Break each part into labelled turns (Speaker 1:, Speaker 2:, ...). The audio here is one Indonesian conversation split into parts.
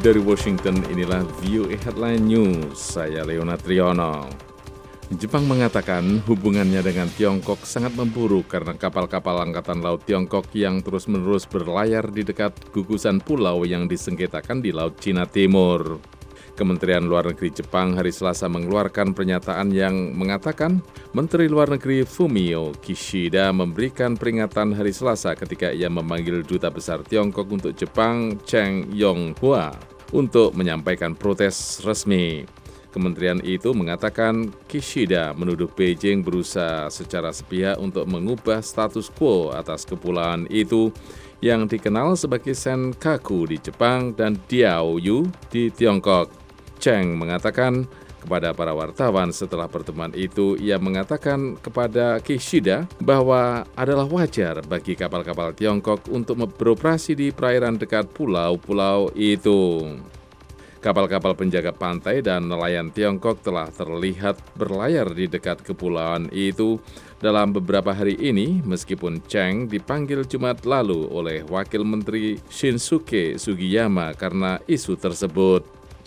Speaker 1: Dari Washington, inilah VOA Headline News. Saya Leonard Triono. Jepang mengatakan hubungannya dengan Tiongkok sangat memburuk karena kapal-kapal Angkatan Laut Tiongkok yang terus-menerus berlayar di dekat gugusan pulau yang disengketakan di Laut Cina Timur. Kementerian Luar Negeri Jepang hari Selasa mengeluarkan pernyataan yang mengatakan Menteri Luar Negeri Fumio Kishida memberikan peringatan hari Selasa ketika ia memanggil Duta Besar Tiongkok untuk Jepang, Cheng Yonghua, untuk menyampaikan protes resmi. Kementerian itu mengatakan Kishida menuduh Beijing berusaha secara sepihak untuk mengubah status quo atas kepulauan itu yang dikenal sebagai Senkaku di Jepang dan Diaoyu di Tiongkok. Cheng mengatakan kepada para wartawan setelah pertemuan itu, ia mengatakan kepada Kishida bahwa adalah wajar bagi kapal-kapal Tiongkok untuk beroperasi di perairan dekat pulau-pulau itu. Kapal-kapal penjaga pantai dan nelayan Tiongkok telah terlihat berlayar di dekat kepulauan itu dalam beberapa hari ini, meskipun Cheng dipanggil Jumat lalu oleh Wakil Menteri Shinsuke Sugiyama karena isu tersebut.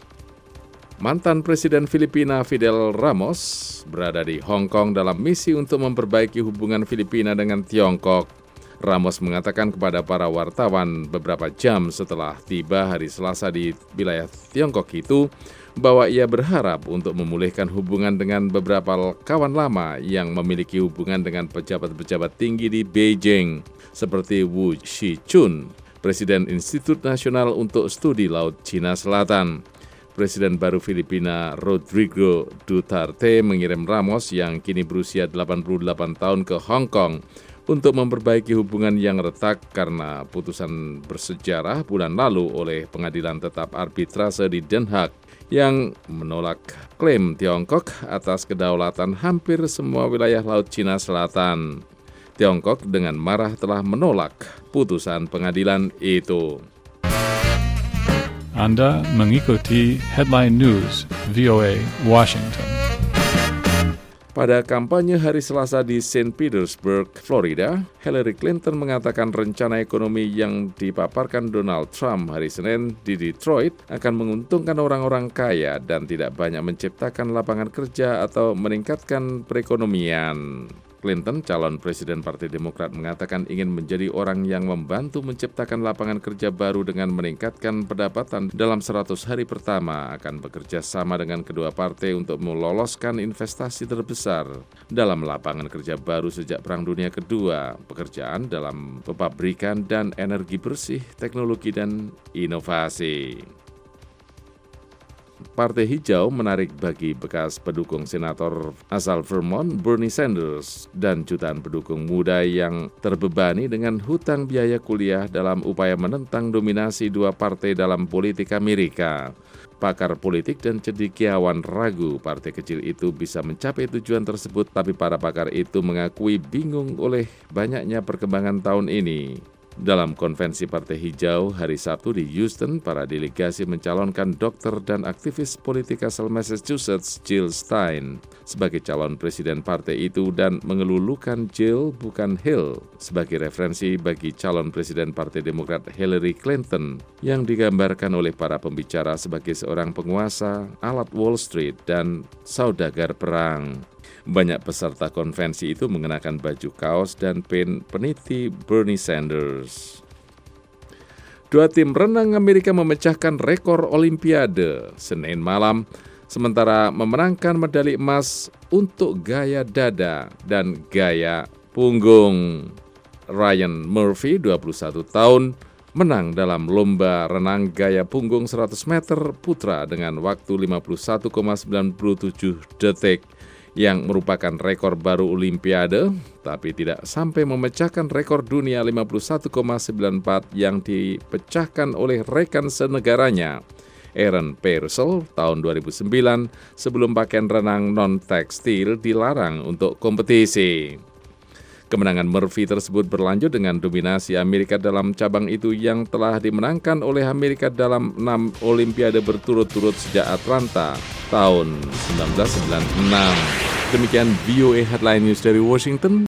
Speaker 1: Mantan Presiden Filipina Fidel Ramos berada di Hong Kong dalam misi untuk memperbaiki hubungan Filipina dengan Tiongkok. Ramos mengatakan kepada para wartawan beberapa jam setelah tiba hari Selasa di wilayah Tiongkok itu bahwa ia berharap untuk memulihkan hubungan dengan beberapa kawan lama yang memiliki hubungan dengan pejabat-pejabat tinggi di Beijing, seperti Wu Shichun, Presiden Institut Nasional untuk Studi Laut Cina Selatan. Presiden baru Filipina Rodrigo Duterte mengirim Ramos yang kini berusia 88 tahun ke Hong Kong untuk memperbaiki hubungan yang retak karena putusan bersejarah bulan lalu oleh Pengadilan Tetap Arbitrase di Den Haag yang menolak klaim Tiongkok atas kedaulatan hampir semua wilayah Laut Cina Selatan. Tiongkok dengan marah telah menolak putusan pengadilan itu.
Speaker 2: Anda mengikuti Headline News VOA Washington.
Speaker 1: Pada kampanye hari Selasa di St. Petersburg, Florida, Hillary Clinton mengatakan rencana ekonomi yang dipaparkan Donald Trump hari Senin di Detroit akan menguntungkan orang-orang kaya dan tidak banyak menciptakan lapangan kerja atau meningkatkan perekonomian. Clinton, calon presiden Partai Demokrat, mengatakan ingin menjadi orang yang membantu menciptakan lapangan kerja baru dengan meningkatkan pendapatan dalam 100 hari pertama, akan bekerja sama dengan kedua partai untuk meloloskan investasi terbesar dalam lapangan kerja baru sejak Perang Dunia Kedua, pekerjaan dalam pabrikan dan energi bersih, teknologi dan inovasi. Partai Hijau menarik bagi bekas pendukung senator asal Vermont Bernie Sanders dan jutaan pendukung muda yang terbebani dengan hutang biaya kuliah dalam upaya menentang dominasi dua partai dalam politik Amerika. Pakar politik dan cendekiawan ragu partai kecil itu bisa mencapai tujuan tersebut, tapi para pakar itu mengakui bingung oleh banyaknya perkembangan tahun ini. Dalam konvensi Partai Hijau hari Sabtu di Houston, para delegasi mencalonkan dokter dan aktivis politik asal Massachusetts Jill Stein sebagai calon presiden partai itu dan mengelulukan Jill bukan Hill sebagai referensi bagi calon presiden Partai Demokrat Hillary Clinton yang digambarkan oleh para pembicara sebagai seorang penguasa, alat Wall Street, dan saudagar perang. Banyak peserta konvensi itu mengenakan baju kaos dan pin peniti Bernie Sanders. Dua tim renang Amerika memecahkan rekor Olimpiade Senin malam, sementara memenangkan medali emas untuk gaya dada dan gaya punggung. Ryan Murphy, 21 tahun, menang dalam lomba renang gaya punggung 100 meter putra dengan waktu 51,97 detik. Yang merupakan rekor baru Olimpiade, tapi tidak sampai memecahkan rekor dunia 51,94 yang dipecahkan oleh rekan senegaranya, Aaron Peirsol, tahun 2009, sebelum pakaian renang non-tekstil dilarang untuk kompetisi. Kemenangan Murphy tersebut berlanjut dengan dominasi Amerika dalam cabang itu yang telah dimenangkan oleh Amerika dalam 6 Olimpiade berturut-turut sejak Atlanta tahun 1996. Demikian VOA Headline News dari Washington.